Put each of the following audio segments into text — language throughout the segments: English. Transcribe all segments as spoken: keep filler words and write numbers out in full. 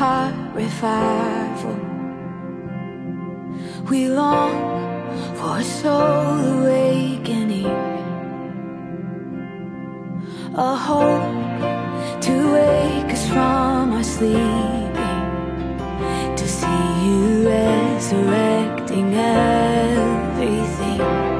heart revival. We long for a soul awakening, a hope to wake us from our sleeping, to see you resurrecting everything.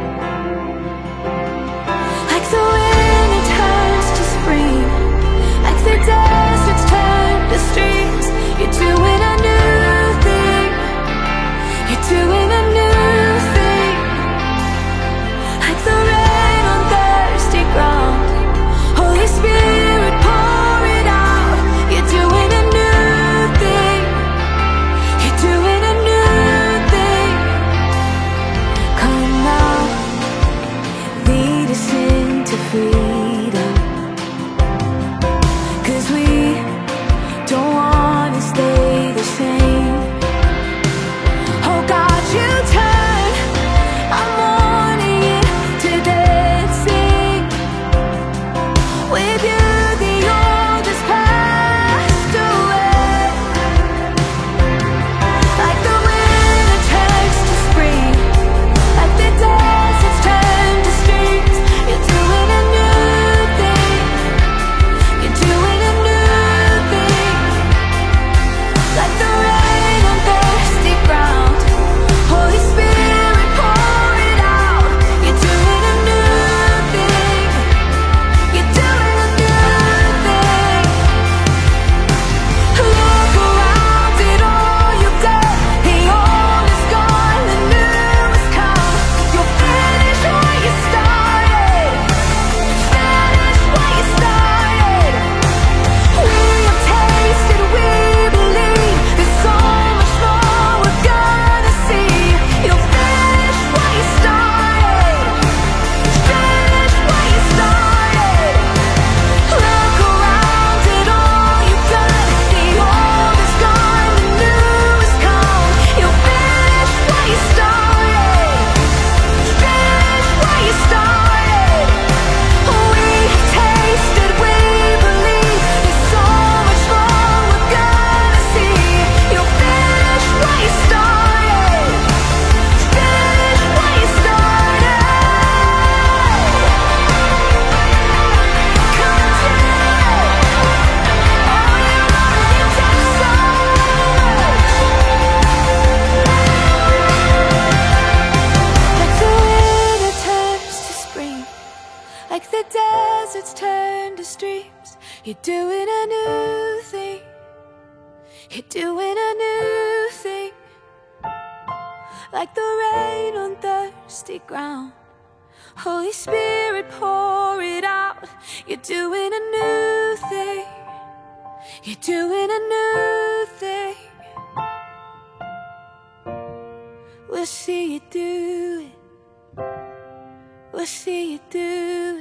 Like the winter turns to spring, like the deserts turn to streams, you're doing a new thing. You're doing a new thing. Like the rain on thirsty ground, Holy Spirit, pour it out. You're doing a new thing. You're doing a new thing. Come now, lead us into freedom, 'cause we don't wanna stay the same. Oh God, you turn our mourning into dancing. With you the old has passed away. Like the winter turns to spring, like the deserts turn to streams, you're doing a new thing. You're doing a new thing. Like the rain on thirsty ground, Holy Spirit, pour it out. You're doing a new thing. You're doing a new thing. Look around at all you've done. The old is gone, the new has come. You'll finish what you started. Finish what you started. We have tasted, we believe. There's so much more we're gonna see. You'll finish what you started. Finish what you started. Look around at all you've done. The old is gone, the new has come. You'll finish what you started. Finish what you started. We have tasted, we believe. There's so much more we're gonna see. You'll finish what you started. Finish what you started. Come and do it. Oh, you already done so much. Like the winter turns to spring, like the deserts turn to streams, you're doing a new thing. You're doing a new thing. Like the rain on thirsty ground, Holy Spirit, pour it out. You're doing a new thing. You're doing a new thing. We'll see you do it. We'll see you do